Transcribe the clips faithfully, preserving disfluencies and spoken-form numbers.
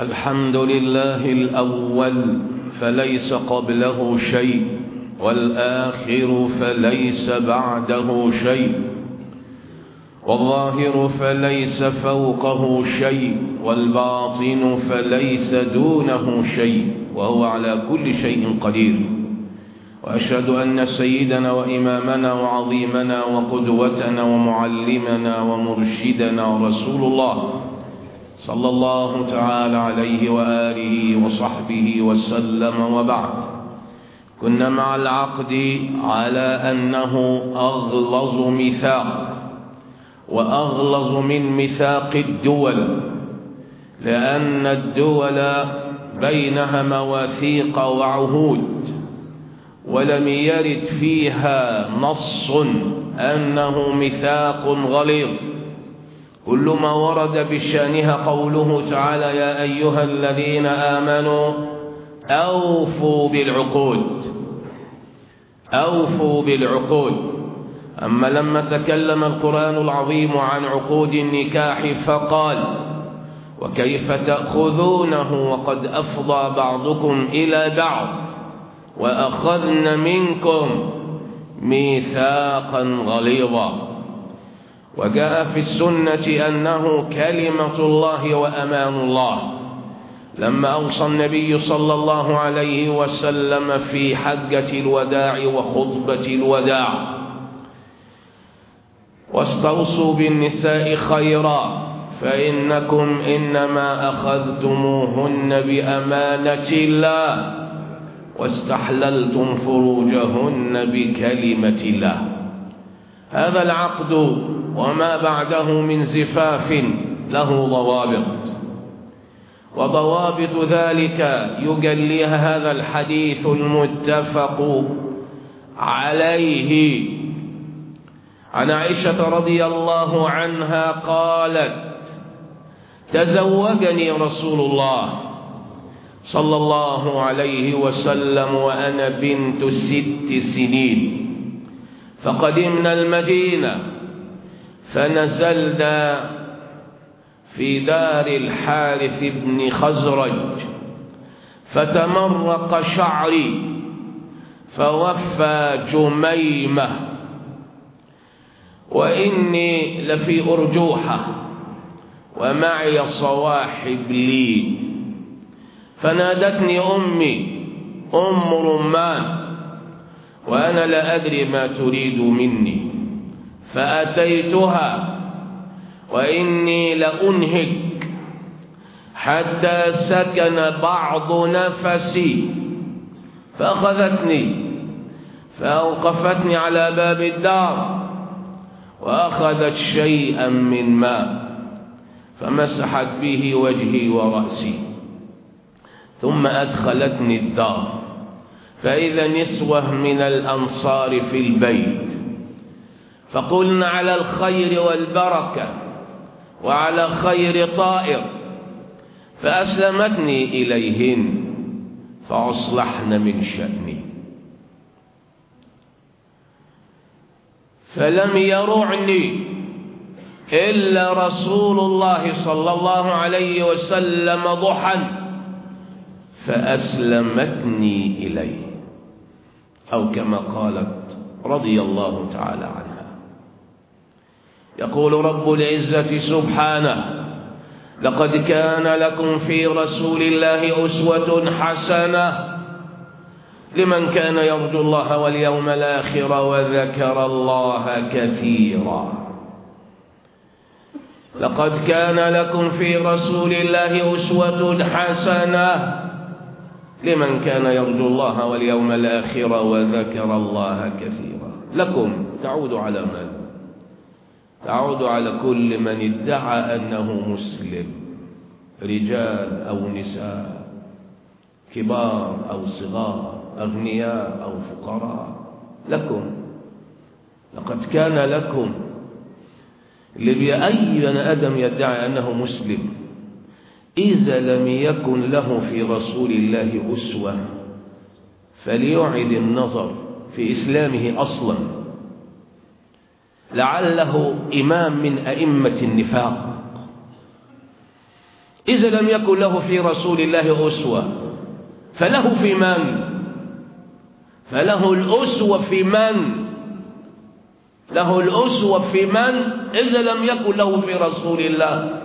الحمد لله الأول فليس قبله شيء، والآخر فليس بعده شيء، والظاهر فليس فوقه شيء، والباطن فليس دونه شيء، وهو على كل شيء قدير. وأشهد أن سيدنا وإمامنا وعظيمنا وقدوتنا ومعلمنا ومرشدنا رسول الله صلى الله تعالى عليه وآله وصحبه وسلم، وبعد. كنا مع العقد على أنه أغلظ ميثاق، وأغلظ من ميثاق الدول، لأن الدول بينها مواثيق وعهود، ولم يرد فيها نص أنه ميثاق غليظ. كل ما ورد بشأنها قوله تعالى: يا أيها الذين آمنوا أوفوا بالعقود، أوفوا بالعقود. أما لما تكلم القرآن العظيم عن عقود النكاح فقال: وكيف تأخذونه وقد أفضى بعضكم إلى بعض وأخذن منكم ميثاقا غليظا. وجاء في السنة أنه كلمة الله وأمان الله، لما أوصى النبي صلى الله عليه وسلم في حجة الوداع وخطبة الوداع: واستوصوا بالنساء خيرا فإنكم إنما أخذتموهن بأمانة الله واستحللتم فروجهن بكلمة الله. هذا العقد وما بعده من زفاف له ضوابط، وضوابط ذلك يجليها هذا الحديث المتفق عليه عن عائشة رضي الله عنها قالت: تزوجني رسول الله صلى الله عليه وسلم وأنا بنت ست سنين، فقدمنا المدينة فنزلنا في دار الحارث بن خزرج، فتمرق شعري فوفى جميمة، وإني لفي أرجوحة ومعي صواحب لي، فنادتني أمي أم رمان وأنا لا أدري ما تريد مني، فأتيتها وإني لأنهك حتى سكن بعض نفسي، فأخذتني فأوقفتني على باب الدار، وأخذت شيئا من ماء فمسحت به وجهي ورأسي، ثم أدخلتني الدار، فإذا نسوة من الأنصار في البيت، فقلنا على الخير والبركة وعلى خير طائر، فأسلمتني إليهن فأصلحن من شأني، فلم يرعني إلا رسول الله صلى الله عليه وسلم ضحى فأسلمتني إليه، أو كما قالت رضي الله تعالى عنها. يقول رب العزة سبحانه: لقد كان لكم في رسول الله أسوة حسنة لمن كان يرجو الله واليوم الآخر وذكر الله كثيرا. لقد كان لكم في رسول الله أسوة حسنة لمن كان يرجو الله واليوم الآخر وذكر الله كثيرا. لكم تعود على من؟ تعود على كل من ادعى أنه مسلم، رجال أو نساء، كبار أو صغار، أغنياء أو فقراء. لكم، لقد كان لكم. لأي بني آدم يدعي أنه مسلم إذا لم يكن له في رسول الله أسوة فليعد النظر في إسلامه أصلا، لعله إمام من أئمة النفاق، إذا لم يكن له في رسول الله أسوة فله في من؟ فله الأسوة في من؟ له الأسوة في من إذا لم يكن له في رسول الله؟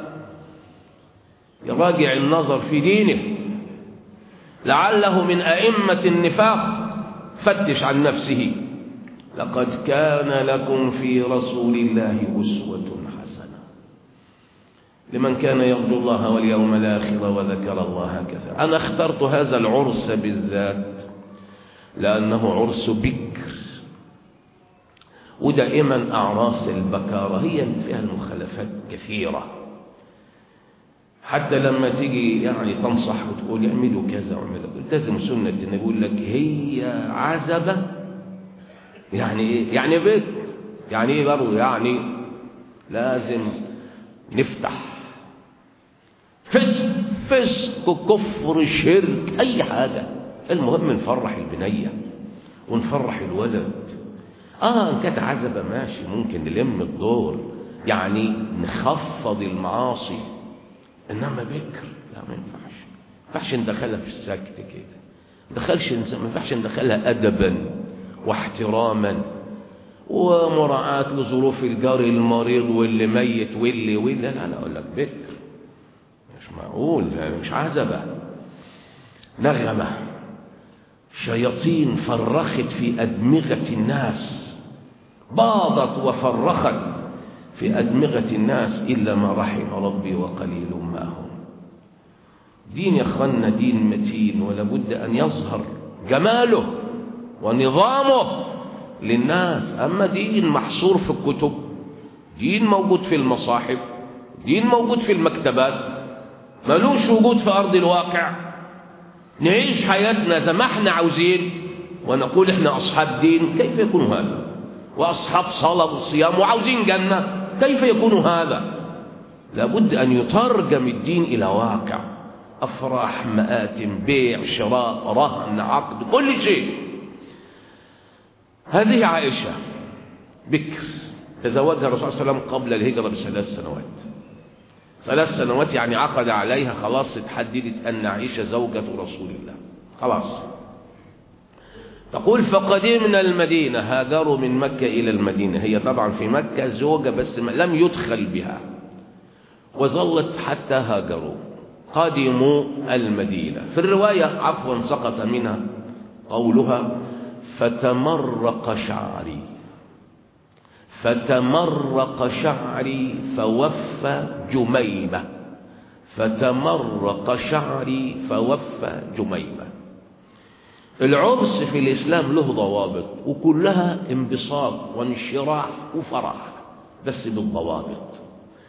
يراجع النظر في دينه، لعله من أئمة النفاق. فتش عن نفسه. لقد كان لكم في رسول الله أسوة حسنة لمن كان يرجو الله واليوم الآخر وذكر الله كثيرا. أنا اخترت هذا العرس بالذات لأنه عرس بكر، ودائما أعراس البكارة هي اللي فيها المخالفات كثيرة. حتى لما تيجي يعني تنصح وتقول اعملوا كذا واعملوا التزم سنة النبي، يقول لك هي عزبة. يعني ايه؟ يعني بكر. يعني ايه برضه؟ يعني لازم نفتح فسق فسق كفر شرك أي حاجة، المهم نفرح البنية ونفرح الولد. اه ان كانت عزبة ماشي، ممكن نلم الدور، يعني نخفض المعاصي. انما بكر لا، ما ينفعش. ما ينفعش ندخلها في السكت كده، ما دخلش ما ينفعش ندخلها ادبا واحتراما ومراعاة لظروف الجار المريض واللي ميت واللي واللي لا لا اقول لك بكر مش معقول، مش عزبة. نغمة شياطين فرخت في أدمغة الناس، باضت وفرخت في أدمغة الناس إلا ما رحم ربي وقليل ما هم. دين يا أخوانا دين متين، ولا بد أن يظهر جماله ونظامه للناس. أما دين محصور في الكتب، دين موجود في المصاحف، دين موجود في المكتبات، ملوش وجود في أرض الواقع. نعيش حياتنا زي ما احنا عاوزين ونقول احنا أصحاب دين، كيف يكون هذا؟ وأصحاب صلاة وصيام وعاوزين جنة، كيف يكون هذا؟ لابد أن يترجم الدين إلى واقع، أفراح، مآتم، بيع، شراء، رهن، عقد، كل شيء. هذه عائشة بكر تزوجها الرسول صلى الله عليه وسلم قبل الهجرة بثلاث سنوات. ثلاث سنوات يعني عقد عليها، خلاص اتحددت أن عائشة زوجة رسول الله خلاص. تقول فقدمنا المدينة، هاجروا من مكة إلى المدينة، هي طبعا في مكة زوجة بس لم يدخل بها، وظلت حتى هاجروا. قدموا المدينة. في الرواية عفوا سقط منها قولها فتمرق شعري، فتمرق شعري فوفى جميمة، فتمرق شعري فوفى جميمة. العرس في الإسلام له ضوابط وكلها انبساط وانشراح وفرح، بس بالضوابط.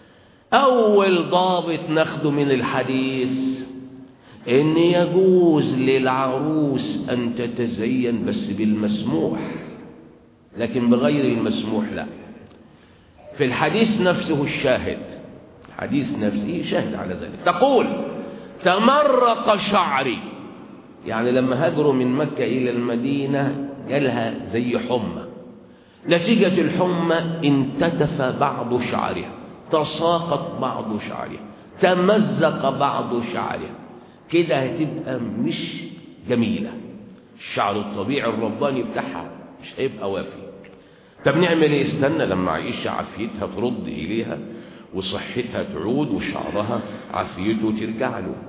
أول ضابط ناخده من الحديث إن يجوز للعروس أن تتزين بس بالمسموح، لكن بغير المسموح لا. في الحديث نفسه الشاهد، الحديث نفسه شاهد على ذلك. تقول تمرق شعري، يعني لما هاجروا من مكة إلى المدينة جالها زي حمى، نتيجة الحمى انتتف بعض شعرها، تساقط بعض شعرها، تمزق بعض شعرها، كده هتبقى مش جميلة. الشعر الطبيعي الرباني بتاعها مش هيبقى وافي. طب نعمل ايه؟ استنى لما عائشة عافيتها ترد إليها وصحتها تعود وشعرها عافيته ترجع له.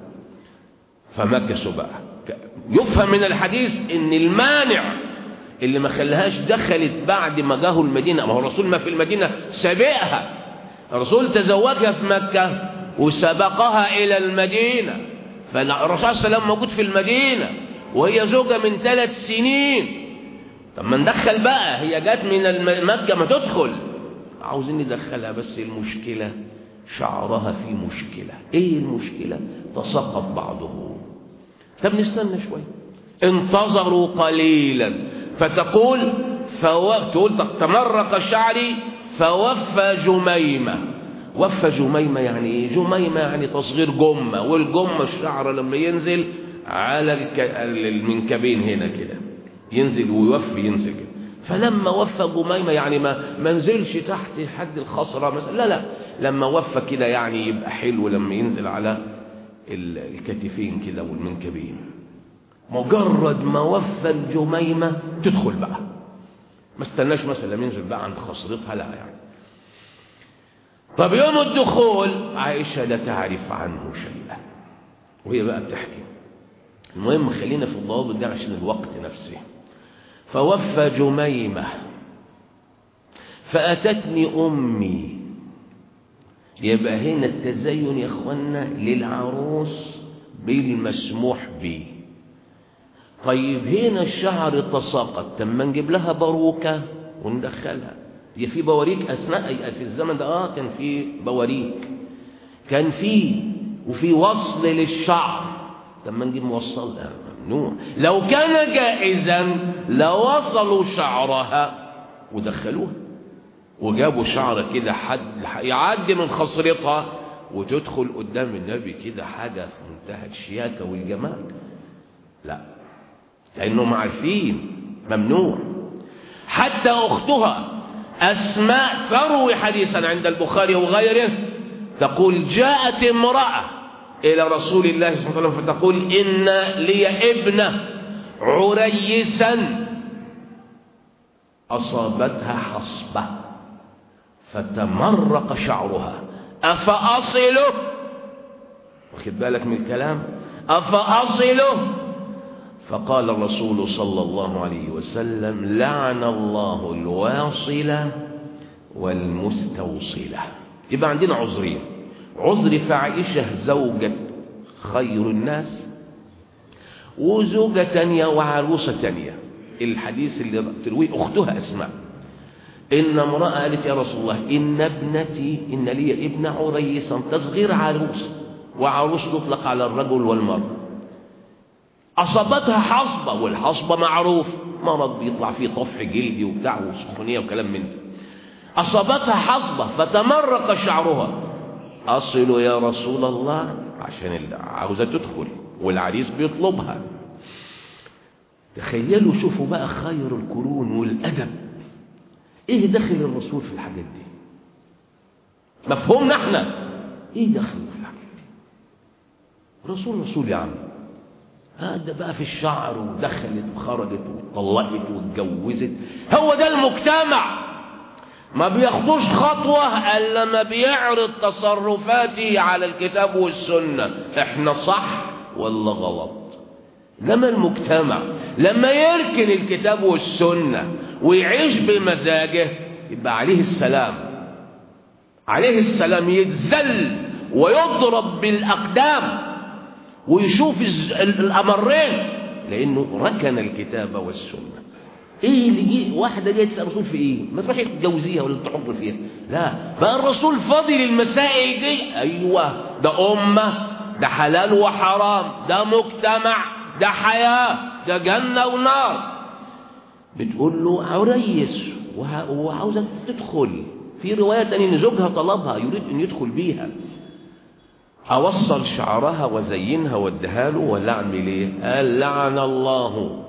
فمكسوا بقى. يفهم من الحديث ان المانع اللي ما خلاهاش دخلت بعد ما جاهوا المدينة، ما هو الرسول ما في المدينة سابقها، الرسول تزوجها في مكة وسبقها إلى المدينة، فالرسول صلى الله عليه وسلم موجود في المدينة وهي زوجة من ثلاث سنين. طب ما ندخل بقى، هي جات من مكة ما تدخل، عاوزين ندخلها، بس المشكلة شعرها في مشكلة. ايه المشكلة؟ تساقط بعضه. طب نستنى شوية. انتظروا قليلا فتقول فو... تقول تمرق شعري فوفى جميمة. وفى جميمة يعني ايه؟ جميمة يعني تصغير جمة، والجمة الشعر لما ينزل على الك... المنكبين هنا كده ينزل ويوفي ينزل كده. فلما وفى جميمة يعني ما منزلش تحت حد الخصرة مثلا، لا لا، لما وفى كده يعني يبقى حلو لما ينزل على الكتفين كده والمنكبين. مجرد ما وفى الجميمة تدخل بقى، ما استناش مثلا ينزل بقى عند خصرتها، لا يعني. طب يوم الدخول عائشة لا تعرف عنه شيئا، وهي بقى بتحكي. المهم خلينا في الضوابط ده عشان الوقت نفسه. فوفى جميمة فأتتني أمي. يبقى هنا التزين يا اخوانا للعروس بالمسموح به. طيب هنا الشعر تساقط، طب ما نجيب لها باروكه وندخلها. هي في بواريك اثناء في الزمن ده؟ اه كان في بواريك، كان في وفي وصل للشعر. طب ما نجيب موصل، ممنوع. لو كان جائزا لوصلوا شعرها ودخلوها وجابوا شعر كده حد يعدي من خصرتها وتدخل قدام النبي كده، حاجه في منتهى الشياكه والجمال. لا، لأنهم عارفين ممنوع. حتى أختها أسماء تروي حديثا عند البخاري وغيره، تقول جاءت امرأة إلى رسول الله صلى الله عليه وسلم فتقول إن لي ابنة عريسا أصابتها حصبة فتمرق شعرها أفأصله؟ واخد بالك من الكلام؟ أفأصله؟ فقال الرسول صلى الله عليه وسلم لعن الله الواصلة والمستوصلة. يبقى عندنا عذرين: عذر في عائشة زوجة خير الناس، وزوجة تانية وعروسة تانية. الحديث اللي ترويه أختها أسماء، إن امرأة قالت يا رسول الله إن ابنتي إن لي ابن عريسا، تصغير عروس، وعروس تطلق على الرجل والمرأة، أصابتها حصبة، والحصبة معروف مرض بيطلع فيه طفح جلدي وبتاع وسخونية وكلام من ده. أصابتها حصبة فتمرق شعرها، أصل يا رسول الله، عشان عاوزة تدخل والعريس بيطلبها. تخيلوا، شوفوا بقى خير القرون والأدب، إيه دخل الرسول في الحاجات دي؟ مفهومنا احنا إيه دخله في الحاجات دي؟ رسول رسول يا عم، هذا بقى في الشعر ودخلت وخرجت وطلقت واتجوزت. هو ده المجتمع، ما بياخدوش خطوة إلا لما بيعرض تصرفاته على الكتاب والسنة، احنا صح ولا غلط. لما المجتمع لما يركن الكتاب والسنة ويعيش بمزاجه، يبقى عليه السلام عليه السلام يتذل ويضرب بالأقدام ويشوف الأمرين، لأنه ركن الكتاب والسنة. إيه اللي جي واحدة جاية تسأل الرسول في إيه؟ ما تروحي تجوزيها ولا تحضر فيها، لا، بقى الرسول فاضي للمسائل دي. أيوة، ده أمة، ده حلال وحرام، ده مجتمع، ده حياة، ده جنة ونار. بتقول له عريس وعاوزة تدخل. في رواية تانية إن زوجها طلبها يريد أن يدخل بيها، أوصل شعرها وزينها واديها له ولا أعمل إيه؟ قال لعن الله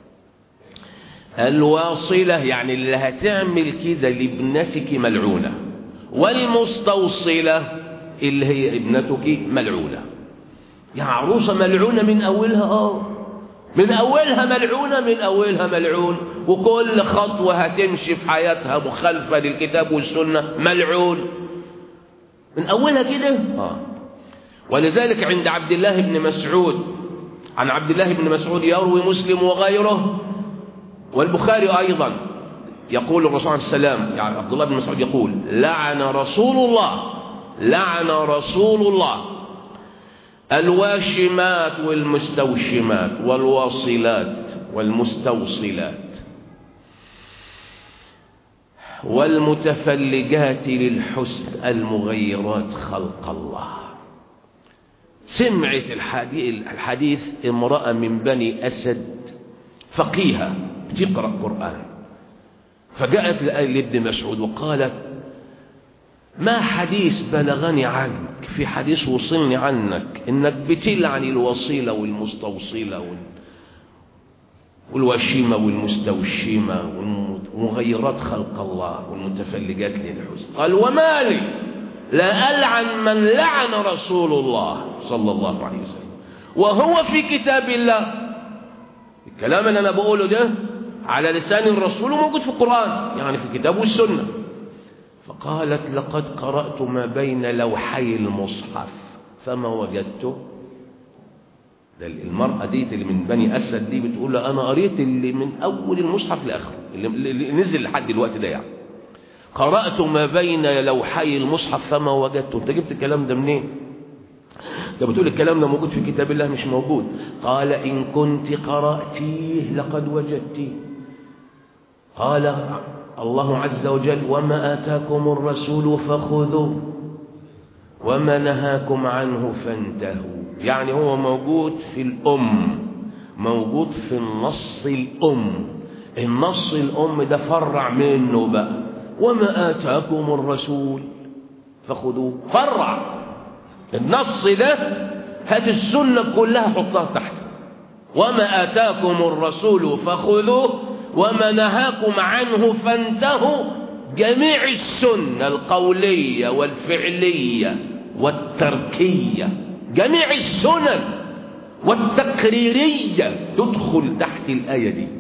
الواصلة، يعني اللي هتعمل كده لابنتك ملعونة، والمستوصلة اللي هي ابنتك ملعونة. يا عروسة ملعونة من أولها، آه من أولها ملعونة، من أولها ملعون، وكل خطوة هتمشي في حياتها مخالفة للكتاب والسنة ملعون من أولها كده. آه ولذلك عند عبد الله بن مسعود، عن عبد الله بن مسعود يروي مسلم وغيره والبخاري أيضا، يقول الرسول عليه السلام، يعني عبد الله بن مسعود يقول لعن رسول الله لعن رسول الله الواشمات والمستوشمات والواصلات والمستوصلات والمتفلجات للحسن المغيرات خلق الله. سمعت الحديث امرأة من بني أسد فقيهة تقرأ القرآن، فجاءت لابن مسعود وقالت ما حديث بلغني عنك، في حديث وصلني عنك انك بتلعن الوصيلة والمستوصلة والوشيمة والمستوشمة ومغيرات خلق الله والمتفلجات للحسن. قال وما لي لا ألعن من لعن رسول الله صلى الله عليه وسلم وهو في كتاب الله. الكلام اللي أنا بقوله ده على لسان الرسول موجود في القرآن، يعني في الكتاب والسنة. فقالت لقد قرأت ما بين لوحي المصحف فما وجدته. ده المرأة دي اللي من بني أسد دي بتقول له أنا قريت اللي من أول المصحف لآخره اللي نزل لحد الوقت ده، يعني قرأت ما بين لوحي المصحف فما وجدته. أنت جبت الكلام ده منين؟ ده بتقول الكلام ده موجود في كتاب الله مش موجود. قال إن كنت قرأتيه لقد وجدتيه. قال الله عز وجل وما آتاكم الرسول فخذوه وما نهاكم عنه فانتهوا. يعني هو موجود في الأم، موجود في النص الأم. النص الأم ده فرع منه بقى وما آتاكم الرسول فخذوه، فرع النص ده. هات السنة كلها حطها تحت وما آتاكم الرسول فخذوه وما نهاكم عنه فانتهوا. جميع السنة القولية والفعلية والتركية، جميع السنن والتقريرية تدخل تحت الآية دي.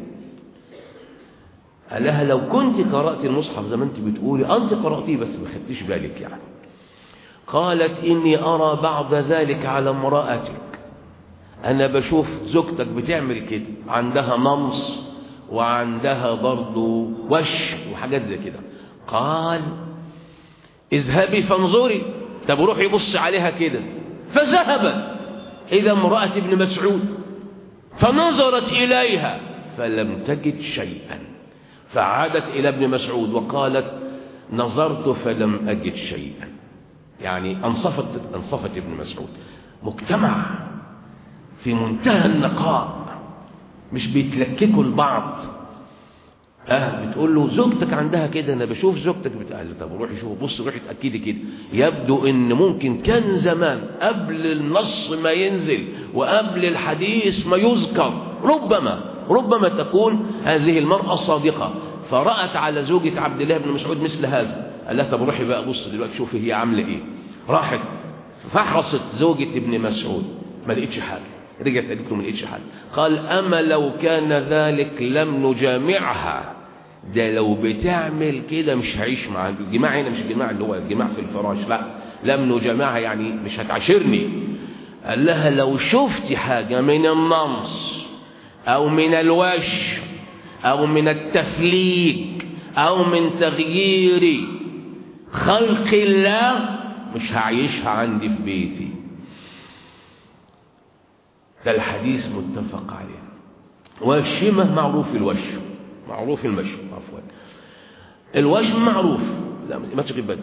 قال لها لو كنت قرأت المصحف زي ما انت بتقولي، أنت قرأتيه بس ما خدتش بالك يعني. قالت إني أرى بعض ذلك على امرأتك، أنا بشوف زوجتك بتعمل كده، عندها نمص وعندها برضو وش وحاجات زي كده. قال اذهبي فانظري. طب روحي بص عليها كده. فذهبت إلى امرأة ابن مسعود فنظرت إليها فلم تجد شيئا، فعادت إلى ابن مسعود وقالت نظرت فلم أجد شيئا. يعني انصفت انصفت ابن مسعود. مجتمع في منتهى النقاء، مش بيتلككوا البعض. اه بتقول له زوجتك عندها كده، انا بشوف زوجتك بتقول. طب روحي شوف، بص روحي اتاكدي كده. يبدو ان ممكن كان زمان قبل النص ما ينزل وقبل الحديث ما يذكر، ربما ربما تكون هذه المرأة صادقة، فرأت على زوجة عبد الله بن مسعود مثل هذا. قال لها طب روحي بقى بص دلوقتي شوفي هي عامله ايه. راحت فحصت زوجة ابن مسعود ما لقيتش حاجه. رجعت قالت له ما لقيتش حاجه. قال اما لو كان ذلك لم نجامعها، ده لو بتعمل كده مش هعيش معاها. الجماع هنا مش الجماع اللي هو الجماع في الفراش، لا، لم نجامعها يعني مش هتعاشرني. قال لها لو شفتي حاجه من النمص او من الوش او من التفليج او من تغيير خلق الله مش هعيشها عندي في بيتي. ده الحديث متفق عليه. والشمة معروف الوش، معروف المشي، عفوا الوشم معروف، لا ما تشغل بالك.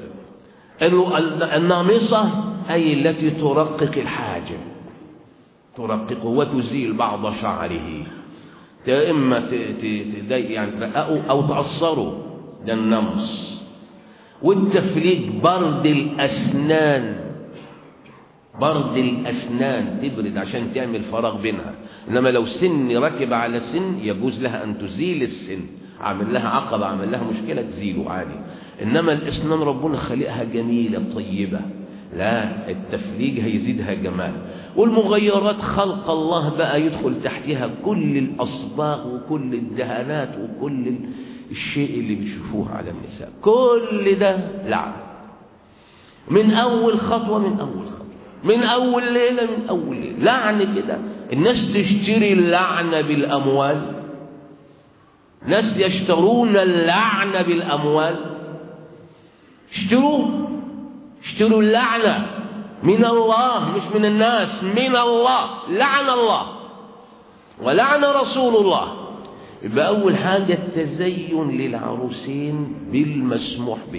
النامصة أي التي ترقق الحاجب، ترققه وتزيل بعض شعره، إما يعني ترققه أو تقصره، ده النمص. والتفليج برد الأسنان، برد الأسنان تبرد عشان تعمل فراغ بينها. إنما لو سن ركب على سن يجوز لها أن تزيل السن، عمل لها عقبة عمل لها مشكلة تزيله عادي. إنما الأسنان ربنا خلقها جميلة طيبة، لا التفليج هيزيدها جمال. والمغيرات خلق الله بقى يدخل تحتها كل الأصباغ وكل الدهانات وكل الشيء اللي بتشوفوه على النساء، كل ده لعن من أول خطوة، من أول خطوة من أول ليلة، من أول ليلة لعن كده. الناس تشتري اللعنة بالأموال، ناس يشترون اللعنة بالأموال. اشتروا اشتروا اللعنة من الله مش من الناس، من الله. لعن الله ولعن رسول الله. يبقى أول حاجة التزين للعروسين بالمسموح به.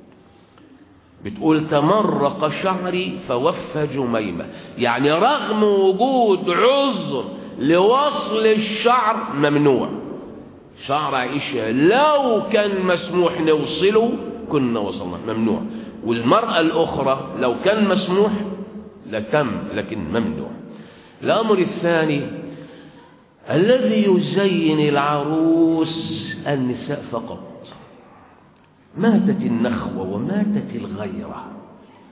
بتقول تمرق شعري فوفى جميمة، يعني رغم وجود عذر لوصل الشعر ممنوع. شعر عائشة لو كان مسموح نوصله كنا وصلنا، ممنوع. والمرأة الأخرى لو كان مسموح لتم، لكن ممنوع. الأمر الثاني الذي يزين العروس النساء فقط. ماتت النخوة وماتت الغيرة،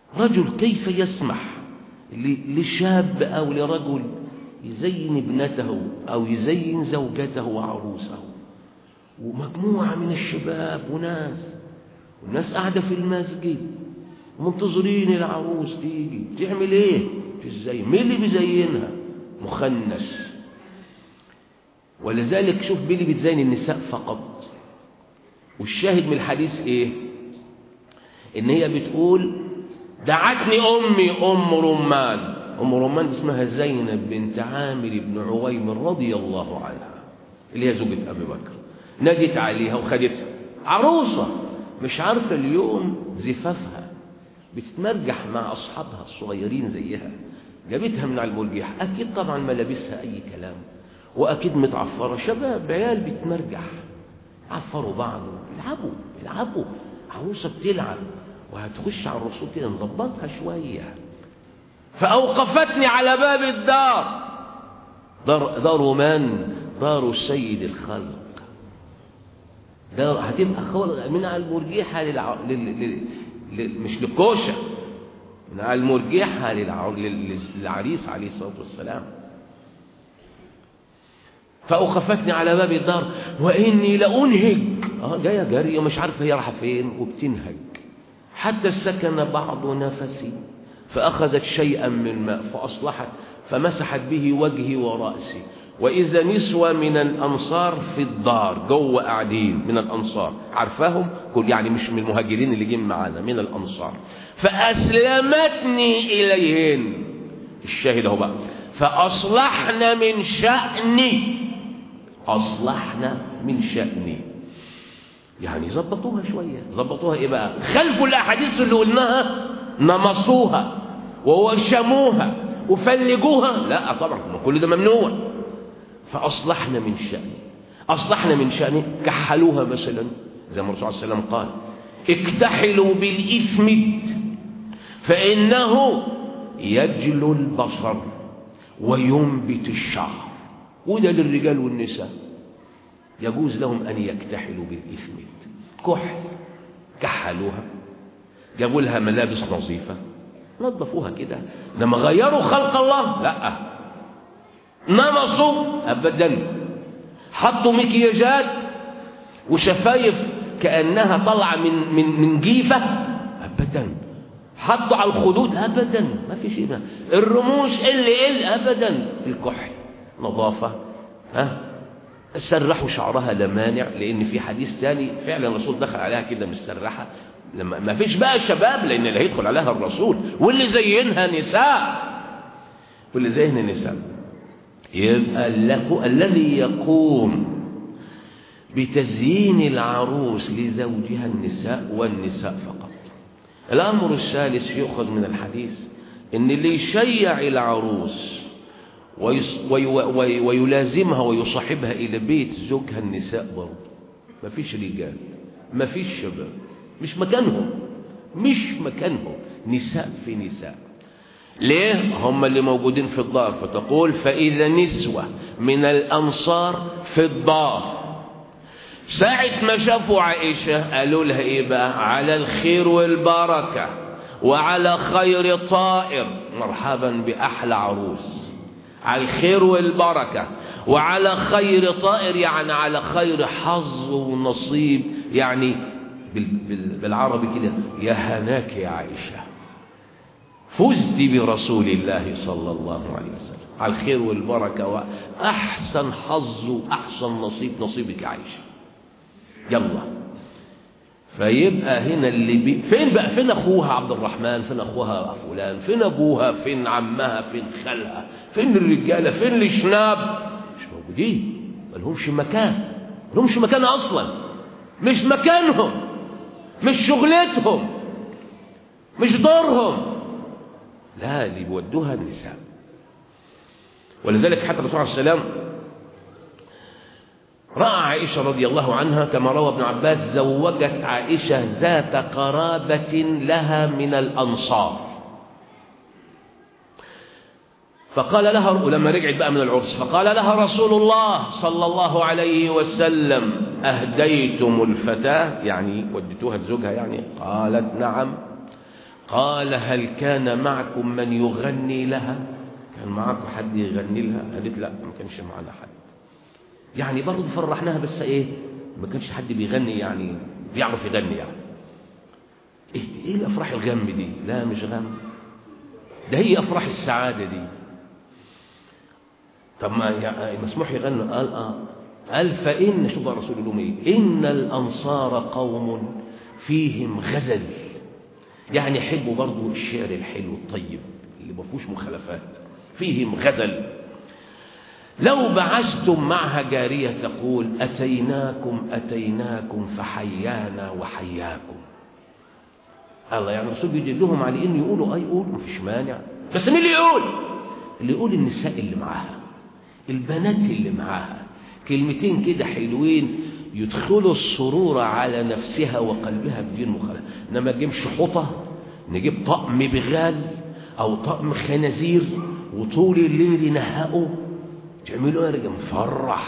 رجل كيف يسمح لشاب أو لرجل يزين ابنته أو يزين زوجته وعروسه ومجموعة من الشباب وناس والناس قاعدة في المسجد منتظرين العروس تيجي تعمل ايه في الزين؟ مين اللي بيزينها؟ مخنث. ولذلك شوف مين اللي بتزين النساء فقط. والشاهد من الحديث ايه؟ ان هي بتقول دعتني امي ام رمان. ام رمان اسمها زينب بنت عامر بن عويم رضي الله عنها اللي هي زوجة ابي بكر. نادت عليها وخدتها عروسة مش عارفة اليوم زفافها، بتتمرجح مع أصحابها الصغيرين زيها، جابتها من على المرجح، أكيد طبعا ملابسها أي كلام وأكيد متعفرة، شباب عيال بتمرجح عفروا بعض يلعبوا يلعبوا عروسة بتلعب وهتخش على الرسول كده نظبطها شوية. فأوقفتني على باب الدار. دار, دار من؟ دار السيد الخلق. دار هتبقى من على المرجحة للع... لل... لل... مش للكوشة، من على المرجحة للع... للعريس عليه الصلاة والسلام. فأوقفتني على باب الدار وإني لأنهج. اه جاية جارية مش عارفة هي رايحة فين وبتنهج حتى سكن بعض نفسي فأخذت شيئا من ماء فأصلحت فمسحت به وجهي ورأسي وإذا نسوة من الأنصار في الدار جوه قاعدين من الأنصار عارفاهم كل يعني مش من المهاجرين اللي جين معانا من الأنصار فأسلمتني إليهن. الشاهد اهو بقى فأصلحنا من شأني. أصلحنا من شأني يعني ظبطوها شوية. ظبطوها إيه بقى؟ خلفوا الأحاديث اللي قلناها نمصوها ووشموها وفلجوها. لا طبعا كل ده ممنوع. فأصلحنا من شأني. أصلحنا من شأني كحلوها مثلا زي ما الرسول صلى الله عليه وسلم قال اكتحلوا بالإثمد فإنه يجلو البصر وينبت الشعر. وده للرجال والنساء يجوز لهم أن يكتحلوا بالإثمد. كحل كحلوها جابوا لها ملابس نظيفة نظفوها كده. لما غيروا خلق الله لا نمصوا أبدا. حطوا مكياجات وشفايف كأنها طالعة من من من جيفة أبدا. حطوا على الخدود أبدا ما في شيء. الرموش اللي قل أبدا. الكحل نظافة. ها سرحوا شعرها لا مانع لأن في حديث تاني فعلا الرسول دخل عليها كده مسرحة. لما ما فيش بقى شباب لأن اللي هيدخل عليها الرسول واللي زينها نساء واللي زينها نساء. يبقى لك الذي يقوم بتزيين العروس لزوجها النساء والنساء فقط. الأمر الثالث يؤخذ من الحديث إن اللي يشيع العروس ويلازمها ويصاحبها إلى بيت زوجها النساء برضه. ما فيش رجال ما فيش شباب مش مكانهم مش مكانهم نساء في نساء. ليه؟ هم اللي موجودين في الدار. فتقول فإذا نسوة من الأنصار في الدار ساعة ما شافوا عائشة قالوا لها إيه بقى؟ على الخير والبركة وعلى خير طائر. مرحبا بأحلى عروس. على الخير والبركة وعلى خير طائر يعني على خير حظ ونصيب يعني بالعربي كده يا هناك يا عائشة فزت برسول الله صلى الله عليه وسلم. على الخير والبركة وأحسن حظ وأحسن نصيب نصيبك يا عائشة. يلا فيبقى هنا اللي بي... فين بقى؟ فين أخوها عبد الرحمن؟ فين أخوها فلان؟ فين أبوها؟ فين عمها؟ فين خالها؟ فين الرجالة؟ فين الشناب؟ مش موجودين. ملهمش مكان ملهمش مكان أصلا. مش مكانهم مش شغلتهم مش دورهم. لا اللي بيودوها النساء. ولذلك حتى الرسول عليه السلام رأى عائشة رضي الله عنها كما روى ابن عباس زوجت عائشة ذات قرابة لها من الأنصار فقال لها ولما رجعت بقى من العرس فقال لها رسول الله صلى الله عليه وسلم أهديتم الفتاة يعني وديتوها لزوجها يعني؟ قالت نعم. قال هل كان معكم من يغني لها؟ كان معكم حد يغني لها؟ قالت لا ما كانش معنا حد. يعني برضه فرحناها بس ايه، ما كانش حد بيغني يعني بيعرف يغني يعني. ايه ايه الافراح الغم دي؟ لا مش غم، ده هي افراح السعاده دي. طب ما يعني مسموح يغنوا؟ قال اه قال فان، شوف الرسول لهم ايه، ان الانصار قوم فيهم غزل، يعني يحبوا برضه الشعر الحلو الطيب اللي ما فيهوش مخالفات، فيهم غزل. لو بعثتم معها جارية تقول أتيناكم أتيناكم فحيانا وحياكم. الله، يعني الرسول بيجيب لهم على إن يقولوا أي يقولوا مفيش مانع، بس مين اللي يقول؟ اللي يقول النساء اللي معاها، البنات اللي معاها، كلمتين كده حلوين يدخلوا السرور على نفسها وقلبها بدون مخالفة. إنما نجيب شحوطة، نجيب طقم بغال أو طقم خنازير وطول الليل ينهقوا، تعملوا ايه يا رجال؟ مفرح.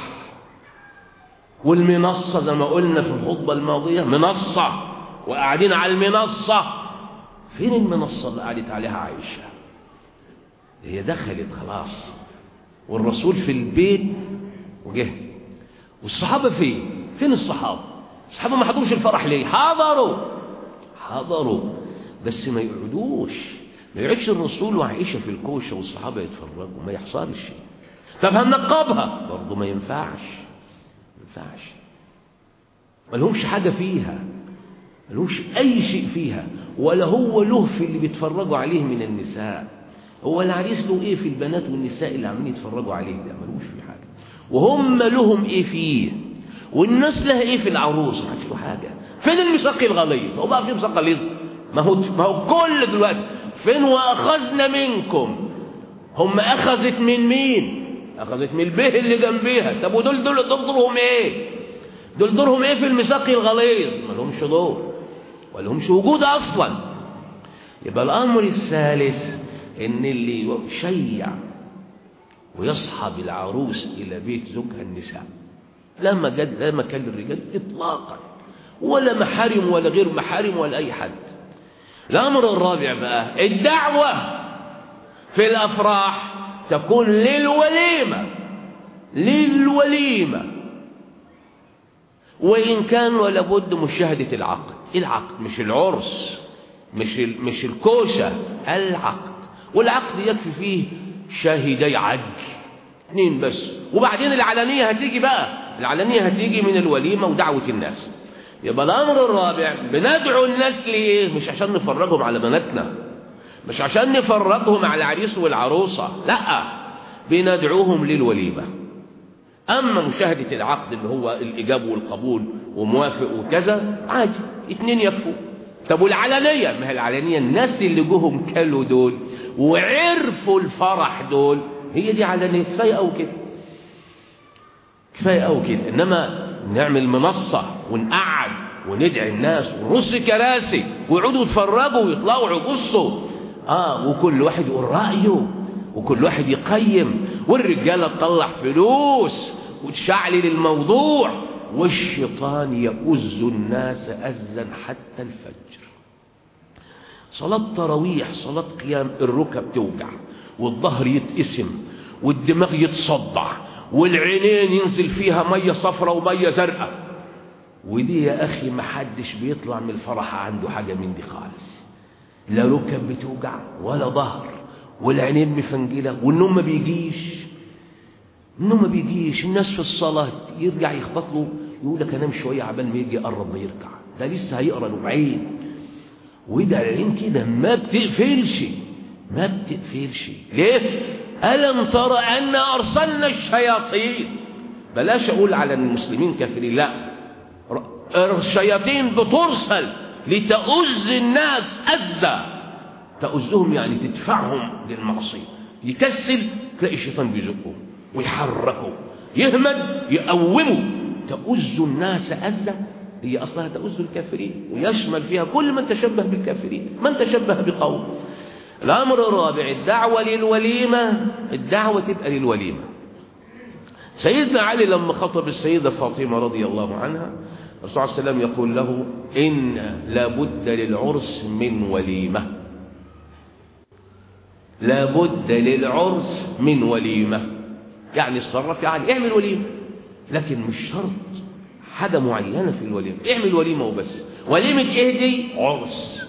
والمنصة زي ما قلنا في الخطبة الماضية، منصة وقاعدين على المنصة. فين المنصة اللي قعدت عليها عائشة؟ هي دخلت خلاص والرسول في البيت وجه، والصحابة فين؟ فين الصحابة؟ الصحابة ما حضروش الفرح ليه؟ حضروا حضروا بس ما يقعدوش، ما يقعدش الرسول وعائشة في الكوشة والصحابة يتفرجوا، ما يحصلش. طب هننقبها برضه ما ينفعش، ما ينفعش، ما لهمش حاجة فيها، ما لهمش أي شيء فيها، ولا هو له في اللي بيتفرجوا عليه من النساء. هو العريس له إيه في البنات والنساء اللي عاملين يتفرجوا عليه ده؟ ما لهمش في حاجة. وهم لهم إيه فيه، والناس لها إيه في العروس؟ ما له حاجة. فين الميثاق الغليظ؟ هو بقى في ميثاق غليظ؟ ما هو ما هو كل دلوقتي فين وأخذنا منكم؟ هم أخذت من مين؟ أخذت من البيه اللي جنبيها. طب ودول دول دورهم إيه؟ دول دورهم إيه في الميثاق الغليظ؟ ما لهمش دور ولا لهمش وجود أصلا. يبقى الأمر الثالث إن اللي يشيع ويصحب العروس إلى بيت زوجها النساء، لا مجال لا مكان للرجال إطلاقا، ولا محارم ولا غير محارم ولا أي حد. الأمر الرابع بقى الدعوة في الأفراح تكون للوليمة، للوليمة، وإن كان ولا بد مشاهدة العقد. العقد مش العرس، مش مش الكوشة، العقد. والعقد يكفي فيه شاهدي عدل اثنين بس، وبعدين العلانية هتيجي بقى، العلانية هتيجي من الوليمة ودعوة الناس. يبقى الأمر الرابع بندعو الناس ليه؟ مش عشان نفرجهم على بناتنا، مش عشان نفرجهم على العريس والعروسة، لا، بندعوهم للوليمة. أما مشاهدة العقد اللي هو الإجاب والقبول وموافق وكذا عادي، اتنين يكفوا. طب والعلانية؟ ما هي العلانية الناس اللي جوهم كلوا دول وعرفوا الفرح دول، هي دي علانية. كفاية أو كده، كفاية أو كده. إنما نعمل منصة ونقعد وندعي الناس ونرص كراسي ويقعدوا يتفرجوا ويطلعوا يبصوا، آه وكل واحد يقول رأيه وكل واحد يقيم، والرجالة تطلع فلوس وتشعلل الموضوع، والشيطان يؤز الناس أزا حتى الفجر. صلاة تراويح، صلاة قيام، الركب توجع والظهر يتقسم والدماغ يتصدع والعينين ينزل فيها مية صفرة ومية زرقاء، ودي يا أخي ما حدش بيطلع من الفرح عنده حاجة من دي خالص، لا ركب بتوجع ولا ظهر والعينين مفنجلة والنوم ما بيجيش، النوم ما بيجيش. الناس في الصلاة يرجع يخبط له يقول لك انام شوية عبال ما يجي يقرب ما يركع، ده لسه هيقرا له عين، وده العين كده ما بتقفلش ما بتقفلش. ليه؟ ألم ترى أن أرسلنا الشياطين، بلاش أقول على المسلمين كافرين، لا، الشياطين بترسل لتؤذ الناس أذى، تؤذهم يعني تدفعهم للمعصية. يكسل تلاقي الشيطان بيزقه ويحركه، يهمد يقومه، تؤذ الناس أذى. هي أصلها تؤذ الكافرين، ويشمل فيها كل من تشبه بالكافرين، من تشبه بقوم. الأمر الرابع الدعوة للوليمة، الدعوة تبقى للوليمة. سيدنا علي لما خطب السيدة فاطمة رضي الله عنها، الرسول صلى الله عليه وسلم يقول له إن لابد للعرس من وليمة. لابد للعرس من وليمة، يعني اتصرف يعني اعمل وليمة، لكن مش شرط حاجة معينة في الوليمة، اعمل وليمة وبس. وليمة ايه دي؟ عرس.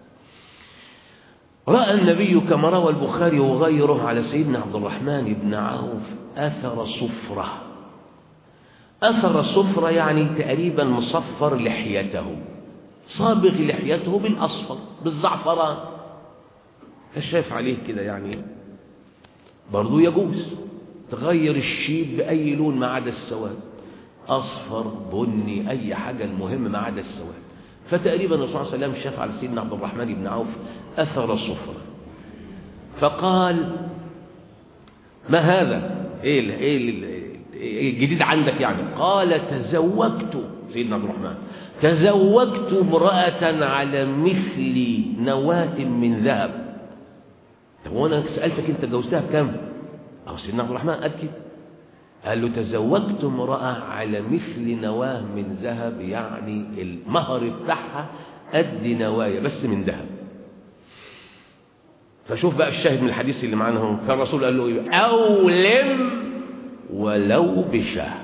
رأى النبي كما روى البخاري وغيره على سيدنا عبد الرحمن بن عوف أثر صفرة. أثر صفرة يعني تقريبا مصفر لحيته، صابغ لحيته بالأصفر بالزعفران. فشاف عليه كده يعني برضو يجوز تغير الشيب بأي لون ما عدا السواد، أصفر بني أي حاجة، المهم ما عدا السواد. فتقريبا الرسول صلى الله عليه وسلم شاف على سيدنا عبد الرحمن بن عوف أثر صفرة، فقال ما هذا؟ ايه ايه الجديد عندك يعني؟ قال تزوجت، سيدنا عبد الرحمن تزوجت امرأة على مثل نواة من ذهب. طب وانا سألتك انت جوزتها بكام؟ او سيدنا عبد الرحمن قال كده، قال له تزوجت امرأة على مثل نواه من ذهب، يعني المهر بتاعها قد نوايا بس من ذهب. فشوف بقى الشاهد من الحديث اللي معانا هون، فالرسول قال له ايه؟ أولم ولو بشاه.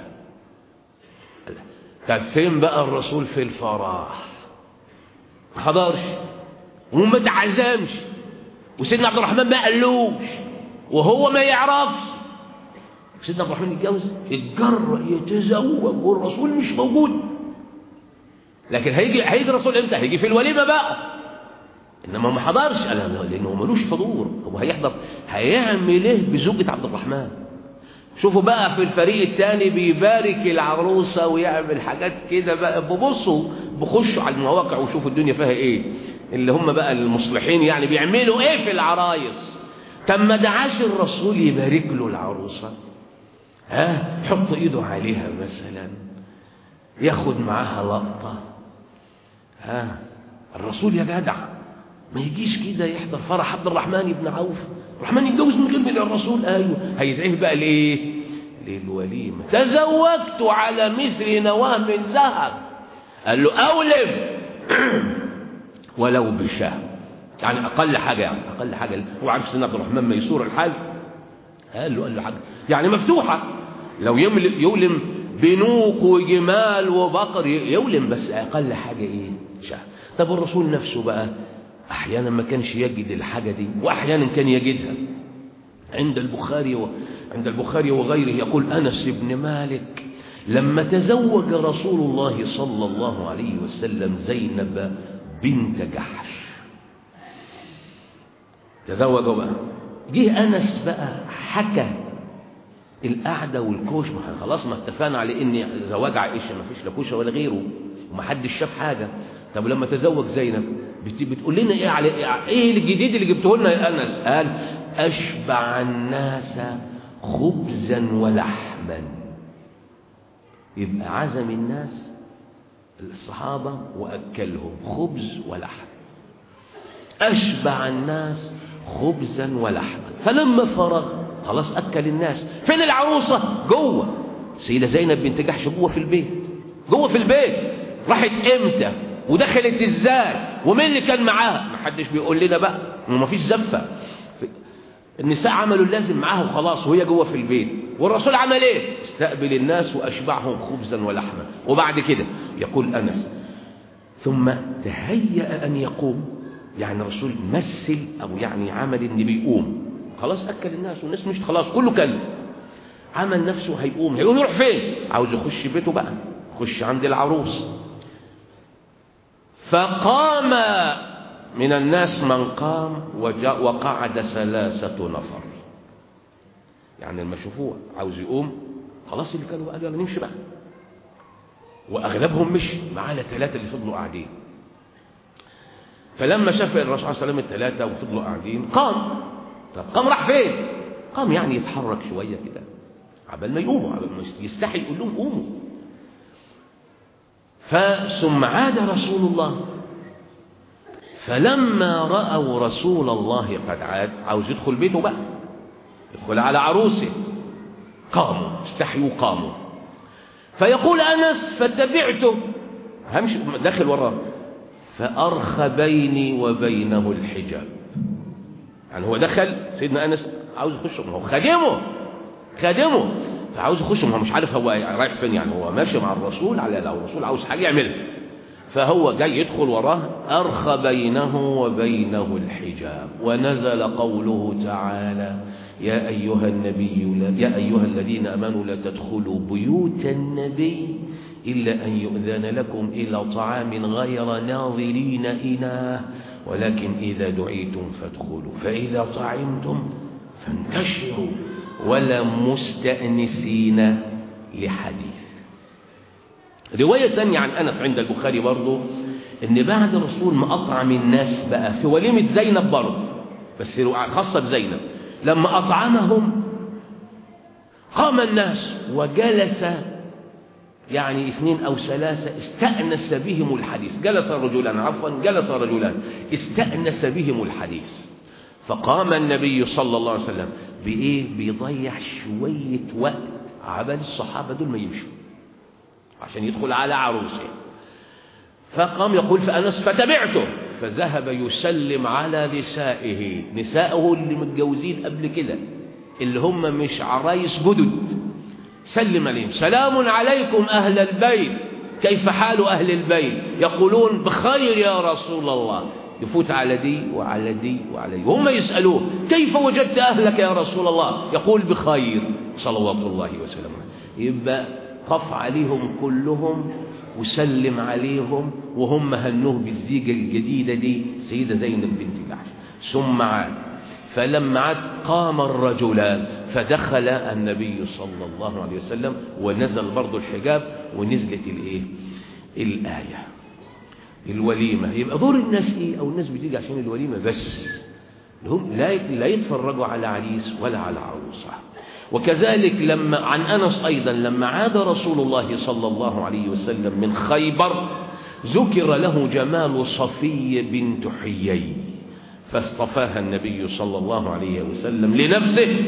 طب فين بقى الرسول في الفرح؟ ما حضرش وما تعزمش، وسيدنا عبد الرحمن ما قالوش وهو ما يعرفش. سيدنا عبد الرحمن يتجوز يتجرأ يتزوج والرسول مش موجود. لكن هيجي هيجي الرسول امتى؟ هيجي في الوليمه بقى، انما ما حضرش. قال لا، لانه ملوش حضور. هو هيحضر هيعمل ايه بزوجة عبد الرحمن؟ شوفوا بقى في الفريق الثاني بيبارك العروسه ويعمل حاجات كده بقى. ببصوا بخشوا على المواقع وشوفوا الدنيا فيها ايه، اللي هم بقى المصلحين يعني بيعملوا ايه في العرايس. طب ما دعاش الرسول يبارك له العروسه؟ ها، يحط ايده عليها مثلا، ياخد معاها لقطه. ها، الرسول يا جدع ما يجيش كده يحضر فرح عبد الرحمن بن عوف، الرحمن يتجوز من غير من الرسول؟ ايوه، هيدعيه بقى لايه؟ للوليمه. تزوجت على مثل نواه من ذهب. قال له اولم ولو بشاه، يعني اقل حاجه، يعني اقل حاجه. هو عارف سيدنا عبد الرحمن ميسور الحال، قال له قال له حاجه يعني مفتوحه. لو يولم بنوق وجمال وبقر يولم، بس اقل حاجه ايه؟ شاه. طب الرسول نفسه بقى احيانا ما كانش يجد الحاجه دي، واحيانا كان يجدها. عند البخاري و... عند البخاري وغيره يقول انس بن مالك لما تزوج رسول الله صلى الله عليه وسلم زينب بنت جحش، تزوجوا بقى، جه انس بقى حكى القعده والكوش. ما خلاص ما اتفقنا على ان زواج عائشه ما فيش لا كوشه ولا غيره ومحدش شاف حاجه. طب لما تزوج زينب بتقول لنا ايه على ايه الجديد اللي جبته لنا يا انس؟ قال اشبع الناس خبزا ولحما. يبقى عزم الناس الصحابه واكلهم خبز ولحم، اشبع الناس خبزا ولحما. فلما فرغ خلاص اكل الناس. فين العروسه؟ جوه. سيده زينب بنت جحش جوه في البيت، جوه في البيت. راحت امتى ودخلت ازاي ومين اللي كان معاها؟ ما حدش بيقول لنا بقى، وما فيش زفه. النساء عملوا اللازم معاها وخلاص، وهي جوه في البيت. والرسول عمل ايه؟ استقبل الناس واشبعهم خبزا ولحما. وبعد كده يقول انس ثم تهيأ ان يقوم، يعني الرسول مثل او يعني عمل ان بيقوم. خلاص اكل الناس والناس مش خلاص كله كل، عمل نفسه هيقوم. هيقوم يروح فين؟ عاوز يخش بيته بقى، يخش عند العروس. فقام من الناس من قام وجاء وقعد ثلاثة نفر. يعني لما شافوه عاوز يقوم خلاص اللي كانوا قالوا يلا نمشي بقى، واغلبهم مشي معانا ثلاثة اللي فضلوا قاعدين. فلما شاف الرسول صلى الله عليه وسلم الثلاثة وفضلوا قاعدين قام. طب قام راح فين؟ قام يعني يتحرك شوية كده عبال ما يقوموا، عبال ما يستحي يقول لهم قوموا. فثم عاد رسول الله، فلما رأوا رسول الله قد عاد، عاوز يدخل بيته بقى، يدخل على عروسه، قاموا استحيوا قاموا. فيقول أنس فتبعته، همشي داخل وراه، فأرخى بيني وبينه الحجاب. يعني هو دخل سيدنا أنس عاوز يخش، هو خادمه خادمه فعاوز يخش، هو مش عارف هو رايح فين، يعني هو ماشي مع الرسول، على لو الرسول عاوز حاجة يعملها، فهو جاي يدخل وراه. أرخى بينه وبينه الحجاب، ونزل قوله تعالى: يا أيها النبي لا يا أيها الذين آمنوا لا تدخلوا بيوت النبي إلا أن يؤذن لكم إلى طعام غير ناظرين إناه ولكن إذا دعيتم فادخلوا فإذا طعمتم فانتشروا ولا مستأنسين لحديث. رواية ثانية عن أنس عند البخاري برضو، إن بعد الرسول ما أطعم الناس بقى في وليمة زينب برضو، بس خاصة بزينب، لما أطعمهم قام الناس وجلس، يعني اثنين أو ثلاثة استأنس بهم الحديث، جلس رجلان عفوا جلس رجلان استأنس بهم الحديث، فقام النبي صلى الله عليه وسلم بإيه؟ بيضيع شوية وقت عبال الصحابة دول ما يمشوا عشان يدخل على عروسه، فقام يقول فأنس فتبعته، فذهب يسلم على نسائه، نسائه اللي متجوزين قبل كده اللي هم مش عرايس جدد، سلم عليهم: سلام عليكم أهل البيت، كيف حال أهل البيت؟ يقولون بخير يا رسول الله. يفوت على دي وعلى دي وعلى دي، وهم يسألوه: كيف وجدت أهلك يا رسول الله؟ يقول بخير صلوات الله وسلامه. يبقى قف عليهم كلهم وسلم عليهم وهم هنوه بالزيجة الجديدة دي سيدة زينب بنت جحش. ثم عاد، فلما عاد قام الرجلان، فدخل النبي صلى الله عليه وسلم ونزل برضو الحجاب ونزلت الايه الآية الوليمة. يبقى دور الناس ايه؟ او الناس بتيجي عشان الوليمة بس، هم لا لا يتفرجوا على عريس ولا على عروسة. وكذلك لما عن أنس أيضا لما عاد رسول الله صلى الله عليه وسلم من خيبر ذكر له جمال صفية بنت حيي، فاصطفاها النبي صلى الله عليه وسلم لنفسه.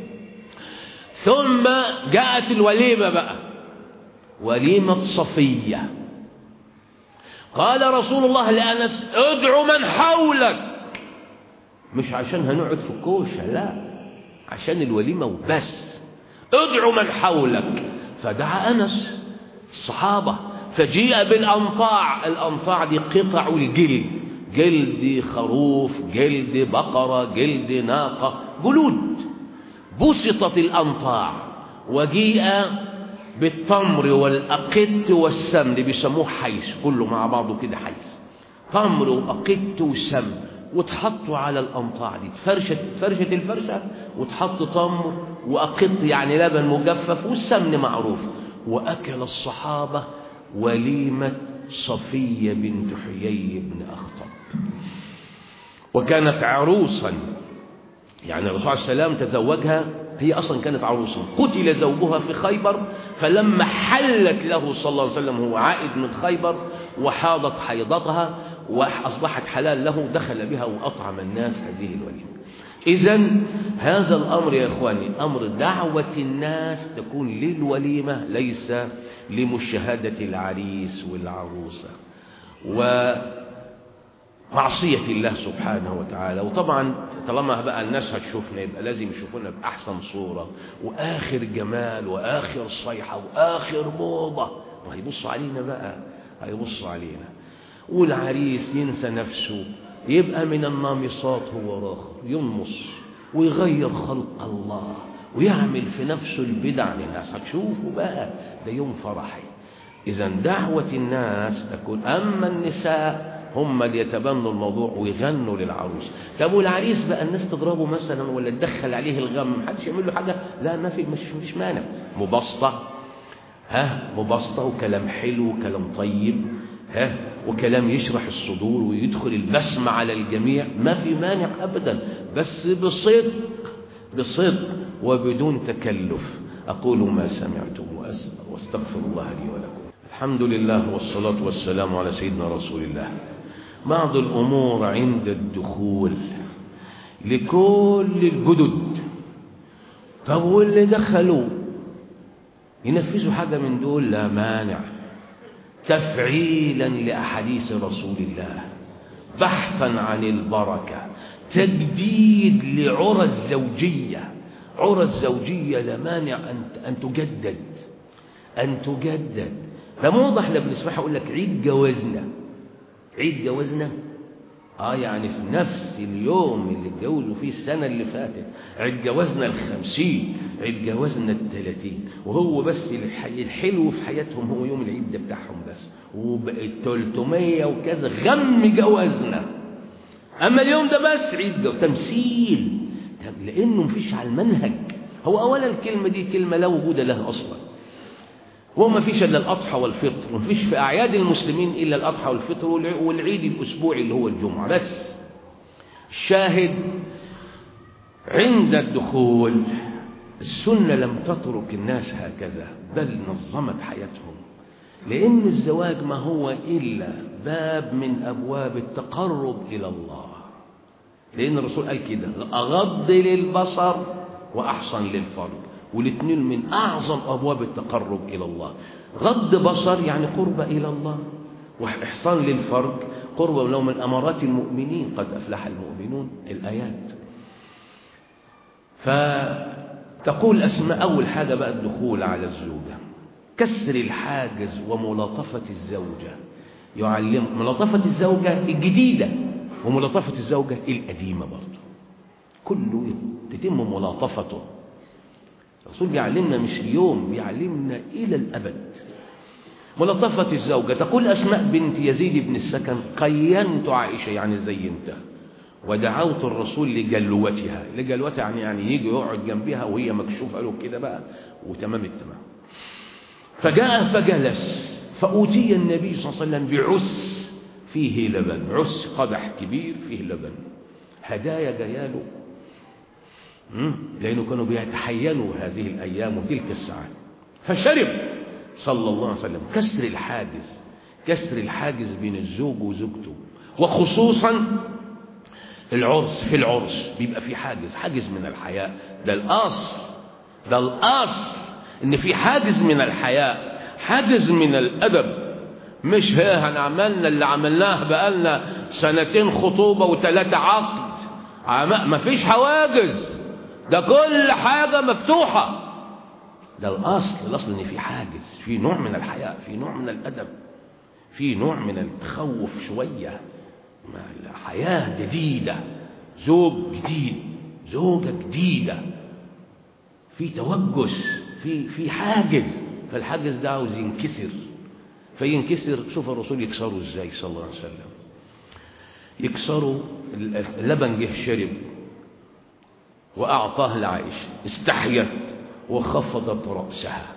ثم جاءت الوليمة بقى، وليمة صفية. قال رسول الله لأنس: ادعو من حولك، مش عشان هنقعد في الكوشة، لا، عشان الوليمة وبس. ادعو من حولك. فدعا أنس الصحابة، فجيء بالأنطاع. الأنطاع دي قطع الجلد، جلد خروف، جلد بقرة، جلد ناقة، جلود، بسطت الأنطاع. وجيء بالتمر والأقط والسمن، بيسموه حيث، كله مع بعضه كده حيث، تمر وأقط وسمن، وتحطوا على الأنطاع دي، فرشة فرشة الفرشة، وتحط تمر وأقط يعني لبن مجفف، والسمن معروف. وأكل الصحابة وليمة صفية بنت حيي بن أخطب، وكانت عروسا، يعني الرسول عليه السلام تزوجها، هي أصلا كانت عروسا، قتل زوجها في خيبر، فلما حلت له صلى الله عليه وسلم هو عائد من خيبر وحاضت حيضتها وأصبحت حلال له، دخل بها وأطعم الناس هذه الوليمة. إذن هذا الأمر يا إخواني أمر دعوة الناس تكون للوليمة، ليس لمشاهدة العريس والعروسة ومعصية الله سبحانه وتعالى. وطبعا طالما بقى الناس هتشوفنا يبقى لازم يشوفونا بأحسن صورة وآخر جمال وآخر صيحة وآخر موضة، وهيبصوا علينا بقى، هيبصوا علينا. والعريس ينسى نفسه، يبقى من النامصات هو راخر، ينمص ويغير خلق الله ويعمل في نفسه البدع للناس، هتشوفوا بقى ده يوم فرحي. إذا دعوة الناس تكون، أما النساء هم اللي يتبنوا الموضوع ويغنوا للعروس. طب والعريس بقى الناس تضربه مثلا ولا تدخل عليه الغم، محدش يعمل له حاجة، لا ما في مش مفيش مانع، مبسطة، ها مبسطة وكلام حلو وكلام طيب، ها وكلام يشرح الصدور ويدخل البسمة على الجميع، ما في مانع أبدا، بس بصدق بصدق وبدون تكلف. أقول ما سمعتم واستغفر الله لي ولكم. الحمد لله والصلاة والسلام على سيدنا رسول الله. بعض الأمور عند الدخول لكل الجدد، طب واللي دخلوا ينفذوا حاجة من دول لا مانع، تفعيلا لأحاديث رسول الله، بحثا عن البركة، تجديد لعرى الزوجية. عرى الزوجية لا مانع أن أن تجدد أن تجدد. فموضح احنا بنسمعها يقول لك عيد جوازنا. عيد جوازنا اه يعني في نفس اليوم اللي اتجوزوا فيه السنة اللي فاتت، عيد جوازنا الخمسين، عيد جوازنا الثلاثين، وهو بس الحلو في حياتهم هو يوم العيد ده بتاعهم بس، وبقت ثلاثمية وكذا غم جوازنا. أما اليوم ده بس عيد جو تمثيل، لأنه مفيش على المنهج. هو أولا الكلمة دي كلمة لا وجود لها أصلا، وهو ما فيش إلا الأضحى والفطر، وما فيش في أعياد المسلمين إلا الأضحى والفطر والعيد الأسبوعي اللي هو الجمعة بس. الشاهد عند الدخول السنة لم تترك الناس هكذا، بل نظمت حياتهم، لأن الزواج ما هو إلا باب من أبواب التقرب إلى الله. لأن الرسول قال كده: أغض للبصر وأحصن للفرج، والاثنين من أعظم أبواب التقرب إلى الله. غض بصر يعني قرب إلى الله، وإحصان للفرج قرب له من أمارات المؤمنين، قد أفلح المؤمنون، الآيات. فتقول أسماء أول حاجة بقى الدخول على الزوجة، كسر الحاجز وملاطفة الزوجة. يعلم ملاطفة الزوجة الجديدة وملاطفة الزوجة القديمة برضه، كله تتم ملاطفته. الرسول بيعلمنا مش اليوم، بيعلمنا إلى الأبد. ملاطفة الزوجة، تقول أسماء بنت يزيد بن السكن: قينت عائشة يعني زينتها، ودعوت الرسول لجلوتها. لجلوتها يعني يعني يجي يقعد جنبها وهي مكشوفة له كده بقى وتمام التمام. فجاء فجلس، فأوتي النبي صلى الله عليه وسلم بعس فيه لبن، عس قدح كبير فيه لبن، هدايا جياله، لأنه كانوا بيتحينوا هذه الأيام وتلك الساعات. فشرب صلى الله عليه وسلم. كسر الحاجز، كسر الحاجز بين الزوج وزوجته، وخصوصا العرس. في العرس بيبقى في حاجز، حاجز من الحياء. ده الأصل، ده الأصل إن في حاجز من الحياء، حاجز من الأدب. مش هي هنعملنا اللي عملناه بقالنا سنتين خطوبة وثلاثة عقد، ما فيش حواجز، ده كل حاجة مفتوحة. ده الأصل، الأصل إن في حاجز، في نوع من الحياء، في نوع من الأدب، في نوع من التخوف شوية. حياة جديدة، زوج جديد، زوجة جديدة، في توجس، في في حاجز. فالحاجز ده عاوز ينكسر، فينكسر. شوف الرسول يكسره ازاي صلى الله عليه وسلم. يكسره، اللبن جه شرب وأعطاه لعائشة، استحيت وخفضت رأسها.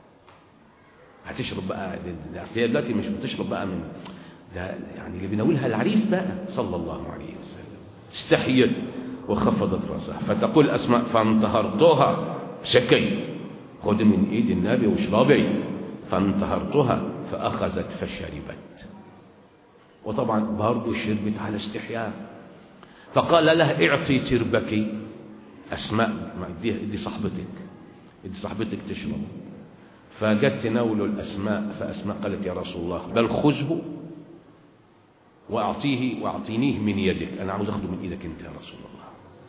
هتشرب بقى، هي دلوقتي مش بتشرب بقى من ده، يعني اللي بيناولها العريس بقى صلى الله عليه وسلم. استحيت وخفضت رأسها. فتقول أسماء: فانتهرتها، شكي، خد من ايد النبي واشربي. فانتهرتها فأخذت فشربت، وطبعا برضه شربت على استحياء. فقال لها: اعطي تربك. أسماء: دي, دي صاحبتك، دي صاحبتك تشرب. فجت تناول الأسماء، فأسماء قالت: يا رسول الله بل خذه وأعطيه وأعطينيه من يدك، أنا عاوز أخذه من إيدك أنت يا رسول الله.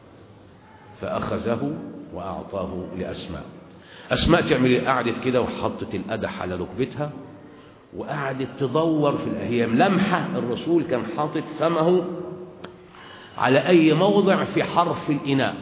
فأخذه وأعطاه لأسماء. أسماء تعمل، قعدت كده وحطت القدح على ركبتها وقعدت تدور في الأيام لمحة. الرسول كان حاطط فمه على أي موضع في حرف الإناء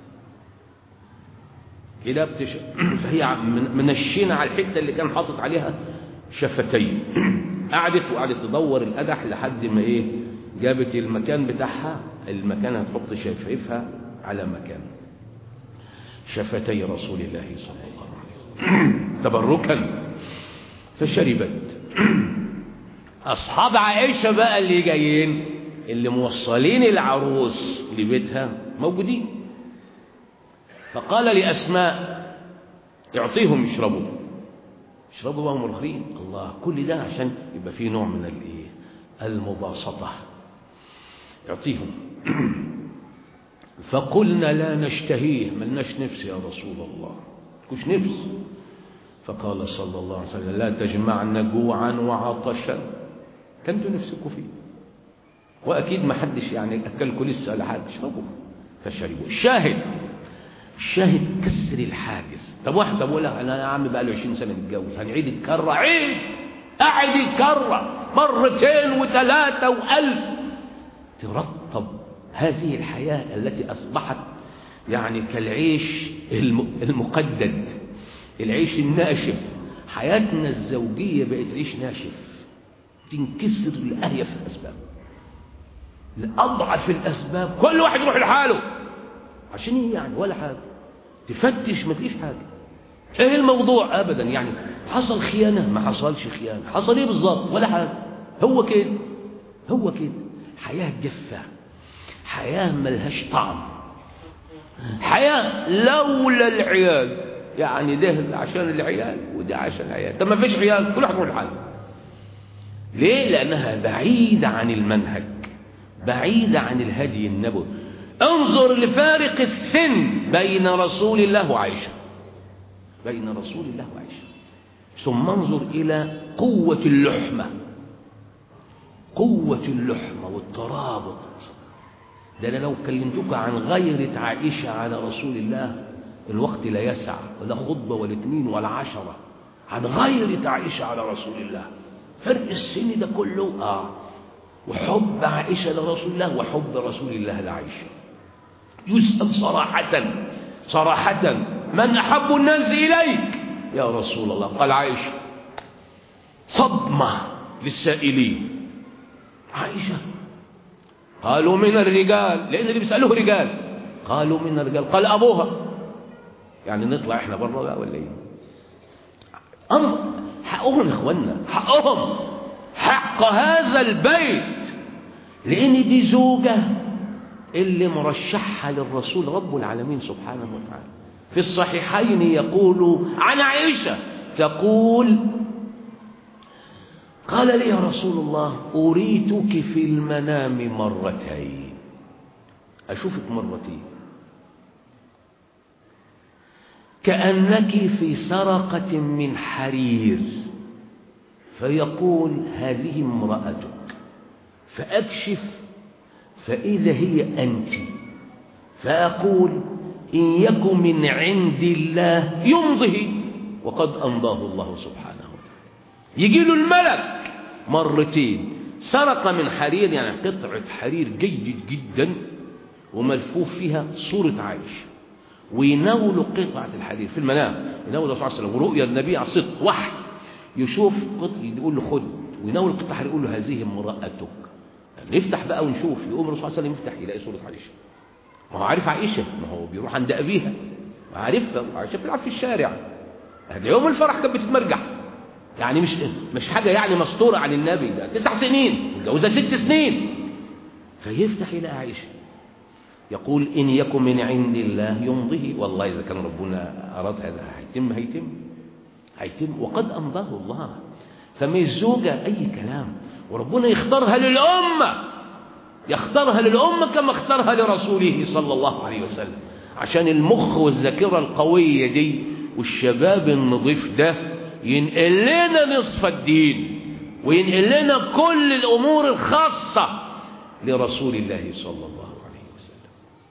كده بتش... فهي منشينة على الحتة اللي كان حاطط عليها شفتين. قعدت وقعدت تدور القدح لحد ما إيه جابت المكان بتاعها، المكان هتحط شفايفها على مكان شفتي رسول الله صلى الله عليه وسلم تبركا. فشربت. أصحاب عائشة بقى اللي جايين، اللي موصلين العروس لبيتها موجودين. فقال لأسماء: اعطيهم يشربوا، يشربوا وهم رخين. الله، كل ده عشان يبقى فيه نوع من الايه المباسطة. اعطيهم. فقلنا: لا نشتهيه، ملناش نفس يا رسول الله، ملكوش نفس. فقال صلى الله عليه وسلم: لا تجمعن جوعا وعطشا، كنتوا نفسكم فيه، وأكيد ما حدش يعني أكلكوا لسه ولا حاجة، اشربوا فشربوا. الشاهد الشاهد كسر الحاجز. طب واحد طب ولا أنا يا عم بقى له عشرين سنة متجوز، هنعيد الكرة؟ عيد، أعد الكرة مرتين وثلاثة وألف. ترطب هذه الحياة التي أصبحت يعني كالعيش المقدد، العيش الناشف. حياتنا الزوجية بقت عيش ناشف، تنكسر لأهيف الأسباب، لأضعف الأسباب، كل واحد يروح لحاله. عشان ايه يعني؟ ولا حاجة. تفتش ما تلاقيش حاجة. ايه الموضوع؟ أبدا يعني حصل خيانة؟ ما حصلش خيانة. حصل ايه بالظبط؟ ولا حاجة. هو كده هو كده. حياة جافة، حياة ملهاش طعم، حياة لولا العيال، يعني ده عشان العيال وده عشان العيال. طب ما فيش عيال، كل واحد يروح لحاله. ليه؟ لأنها بعيدة عن المنهج، بعيدة عن الهدي النبوي. انظر لفارق السن بين رسول الله وعائشة، بين رسول الله وعائشة. ثم انظر إلى قوة اللحمة، قوة اللحمة والترابط. ده أنا لو كلمتك عن غيرة عائشة على رسول الله الوقت لا يسع، ولا خطبة ولا اثنين ولا عشرة عن غيرة عائشة على رسول الله. فرق السن ده كله آه وحب عائشة لرسول الله وحب رسول الله لعائشة. يسأل صراحة صراحة من أحب الناس إليك يا رسول الله؟ قال عائشة. صدمة للسائلين. عائشة. قالوا من الرجال، لأن اللي بيسألوه رجال. قالوا من الرجال. قال أبوها. يعني نطلع إحنا بره بقى ولا إيه؟ أمر حقهم يا إخوانا، حقهم، حق هذا البيت، لأن دي زوجة اللي مرشحها للرسول رب العالمين سبحانه وتعالى. في الصحيحين يقول عن عائشة تقول: قال لي يا رسول الله أريتك في المنام مرتين، أشوفك مرتين، كأنك في سرقة من حرير، فيقول هذه امرأتك، فأكشف فإذا هي أنت، فأقول إن يكن من عند الله يمضه وقد أمضاه الله سبحانه وتعالى. يجي له الملك مرتين، سرق من حرير يعني قطعة حرير جيد جدا وملفوف فيها صورة عائشة، ويناول قطعة الحرير في المنام، يناول الرسول صلى الله عليه وسلم، ورؤيا النبي على صدق وحي، يشوف قطعة يقول له خد، ويناول القطعة الحرير يقول له هذه امرأتك. نفتح بقى ونشوف، يقوم الرسول صلى الله عليه وسلم يفتح يلاقي صورة عائشة. ما هو عارف عائشة، ما هو بيروح عند أبيها وعارفها، وعائشة بتلعب في الشارع. هذا يوم الفرح كانت بتتمرجح، يعني مش مش حاجة يعني مستورة عن النبي، ده تسع سنين وجوزها ست سنين. فيفتح يلاقي عائشة، يقول إن يكن من عند الله يمضه، والله إذا كان ربنا أراد هذا هيتم هيتم هيتم وقد أمضاه الله. فما الزوجة أي كلام، وربنا يختارها للأمة، يختارها للأمة كما اختارها لرسوله صلى الله عليه وسلم، عشان المخ والذاكرة القوية دي والشباب النظيف ده ينقل لنا نصف الدين، وينقل لنا كل الأمور الخاصة لرسول الله صلى الله عليه وسلم.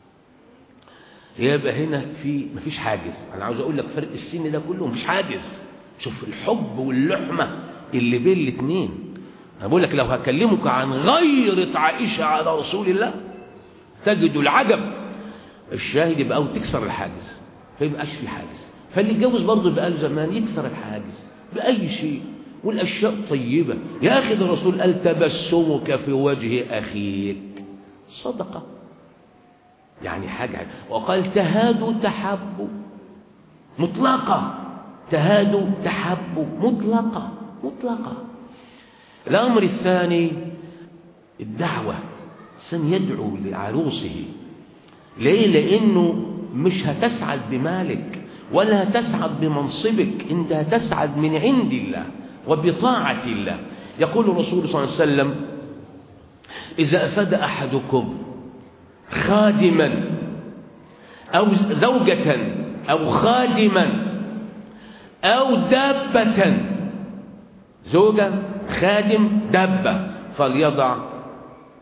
يبقى هنا في مفيش حاجز. أنا عاوز أقول لك فرق السن ده كله مفيش حاجز. شوف الحب واللحمة اللي بين الاثنين. أنا بقول لك لو هكلمك عن غيرة عائشة على رسول الله تجد العجب. الشاهد يبقى أو تكسر الحاجز، فيبقاش في حاجز. فاللي يتجوز برضه بقى له زمان يكسر الحاجز بأي شيء، والأشياء طيبة. يا أخي ده الرسول قال تبسمك في وجه أخيك صدقة، يعني حاجة. وقال تهادوا تحبوا مطلقة، تهادوا تحبوا مطلقة مطلقة. الأمر الثاني الدعوة، سن يدعو لعروسه. ليه؟ لأنه مش هتسعد بمالك ولا هتسعد بمنصبك، انت هتسعد من عند الله وبطاعة الله. يقول الرسول صلى الله عليه وسلم إذا أفاد أحدكم خادما أو زوجة أو خادما أو دابة، زوجة خادم دابة، فليضع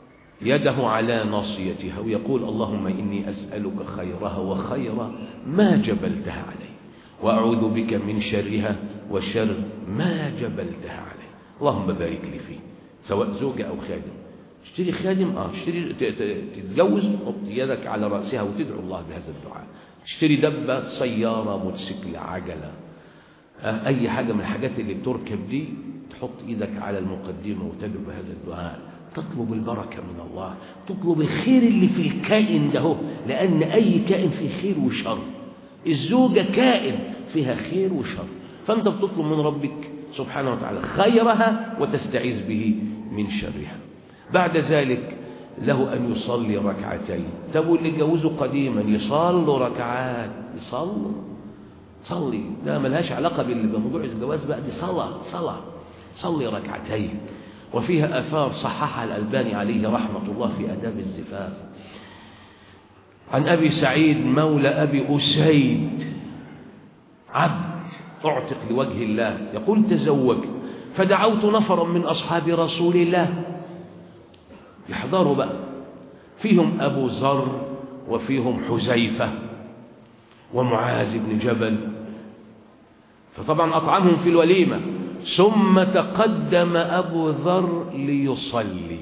يده على ناصيتها ويقول اللهم إني أسألك خيرها وخير ما جبلتها عليه، وأعوذ بك من شرها وشر ما جبلتها عليه. اللهم بارك لي فيه، سواء زوجة أو خادم. اشتري خادم، اه اشتري تتجوز، حط يدك على رأسها وتدعو الله بهذا الدعاء. اشتري دبة، سيارة، موتوسيكل، عجلة، آه أي حاجة من الحاجات اللي بتركب دي، تحط إيدك على المقدمة وتدعو بهذا الدعاء. تطلب البركة من الله، تطلب الخير اللي في الكائن ده، لأن أي كائن فيه خير وشر. الزوجة كائن فيها خير وشر، فأنت بتطلب من ربك سبحانه وتعالى خيرها وتستعيذ به من شرها. بعد ذلك له أن يصلي ركعتين. طب اللي جوزوا قديما يصلوا ركعات، يصلوا صلي، ده ملهاش علاقة بموضوع الجواز بقى، دي صلاة صلاة صلي ركعتين. وفيها آثار صححها الألباني عليه رحمة الله في آداب الزفاف. عن أبي سعيد مولى أبي أسيد، عبد أعتق لوجه الله، يقول تزوجت فدعوت نفرا من أصحاب رسول الله يحضروا بقى، فيهم أبو ذر وفيهم حذيفة ومعاذ بن جبل، فطبعا أطعمهم في الوليمة. ثم تقدم أبو ذر ليصلي،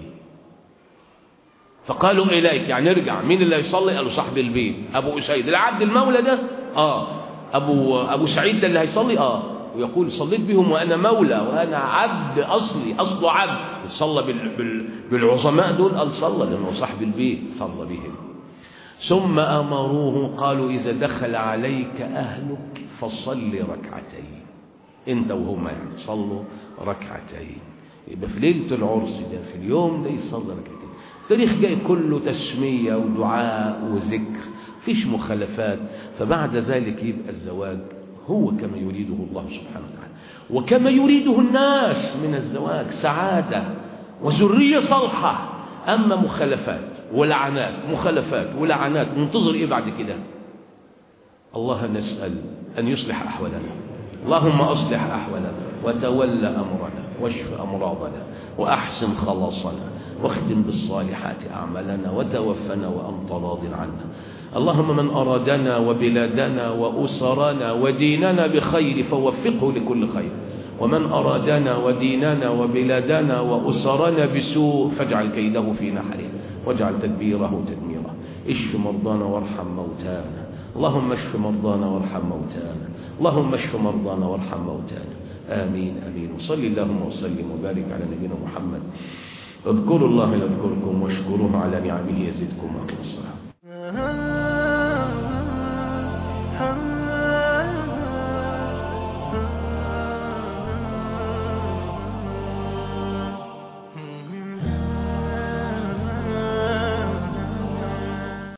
فقالوا إليك، يعني ارجع، مين اللي يصلي؟ قالوا صاحب البيت أبو أسيد العبد المولى ده، آه أبو, أبو سعيد ده اللي هيصلي، آه ويقول صليت بهم وأنا مولى وأنا عبد أصلي، أصله عبد. صلى بال بال بالعظماء دول، قال صلى لأنه صاحب البيت صلى بهم. ثم أمروه قالوا إذا دخل عليك أهلك فصل ركعتين، انت وهم يعني صلوا ركعتين. يبقى في ليلة العرس ده، في اليوم ده يصلي ركعتين. التاريخ جاي كله تسمية ودعاء وذكر، فيش مخالفات. فبعد ذلك يبقى الزواج هو كما يريده الله سبحانه وتعالى، وكما يريده الناس من الزواج، سعادة وذرية صالحة. أما مخالفات ولعنات، مخالفات ولعنات، منتظر إيه بعد كده؟ الله نسأل أن يصلح أحوالنا. اللهم أصلح أحوالنا وتولى أمرنا واشف أمراضنا وأحسن خلاصنا واختم بالصالحات أعمالنا وتوفنا وأنت راض عنا. اللهم من أرادنا وبلادنا وأسرنا وديننا بخير فوفقه لكل خير، ومن أرادنا وديننا وبلادنا وأسرنا بسوء فاجعل كيده في نحره واجعل تدبيره تدميره. اشف مرضانا وارحم موتانا، اللهم اشف مرضانا وارحم موتانا، اللهم اشف مرضانا وارحم موتانا. آمين آمين. وصلي اللهم وسلم وبارك على نبينا محمد. اذكروا الله يذكركم واشكروه على نعمه يزدكم. وأقيموا الصلاة.